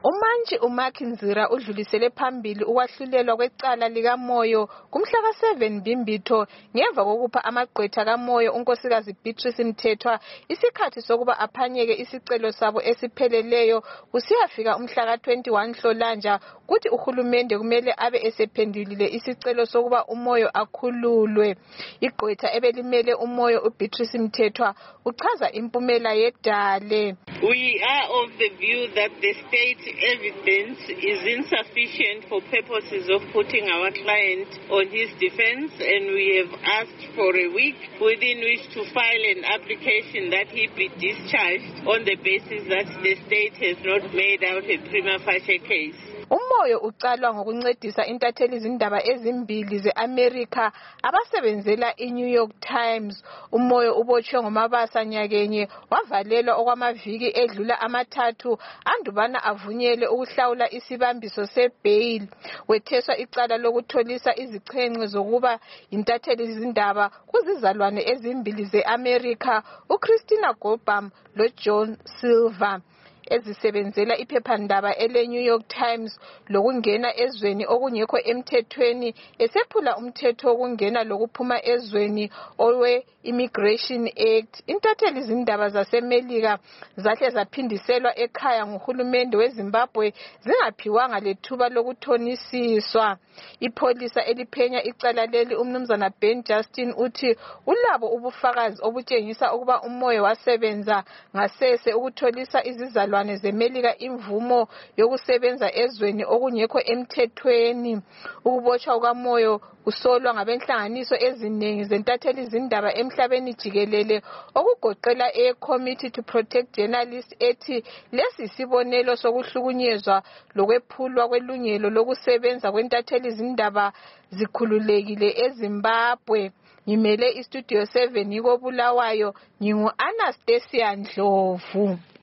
Umantshi uMakinzira udlulisele phambili ukwahlulelwa kwecala likaMoyo kumhla ka-7 Bhimbidvwane ngemva kokupha amagqwetha kaMoyo unkosikazi Beatrice Mthethwa isikhathi sokuba aphanyeke isicelo sabo esipheleleyo kusiyafika umhla ka-21 Nhlolanja kuthi uhulumende kumele abe esephendulile isicelo sokuba uMoyo akhululwe. Igqwetha ebelimele uMoyo uBeatrice Mthethwa uchaza impumela yedale. We are of the view that the state evidence is insufficient for purposes of putting our client on his defense, and we have asked for a week within which to file an application that he be discharged on the basis that the state has not made out a prima facie case. uMoyo ucalwa ngokuncedisa intatheli izindaba ezimbili ze-America abasebenzela iNew York Times. uMoyo ubotshwe ngomabasa nyakenye wavalelwa okwamaviki edlula amathathu andubana avunyelwe ukuhlawula isibambiso sebail. Wetheswa icala lokutholisa izichenqe zokuba intatheli izindaba kuzizalwane ezimbili ze-America uChristina Goldbaum loJohn Silver ezisebenzela iphephandaba ele-New York Times lokungena ezweni okungekho emthethweni esephula umthetho wokungena lokuphuma ezweni owe-Immigration Act. Intatheli izindaba zaseMelika zahle zaphindiselwa ekhaya nguhulumende weZimbabwe zingaphiwanga lethuba lokuthonisiswa. Ipholisa eliphenya icala leli umnumzana Ben Justin uthi ulabo ubufakazi obutshengisa ukuba uMoyo wasebenza ngasese ukutholisa izizalwane zeMelika imvumo yokusebenza ezweni okungekho emthethweni. Ukubotshwa kukaMoyo kusolwa ngabenhlanganiso eziningi zentatheli izindaba emhlabeni jikelele okugoqela eCommittee to Protect Journalists ethi lesi isibonelo sokuhlukunyezwa lokwephulwa kwelungelo lokusebenza kwentatheli izindaba zikhululekile eZimbabwe. Ngimele iStudio 7 koBulawayo, ngingu-Anastasia Ndlovu.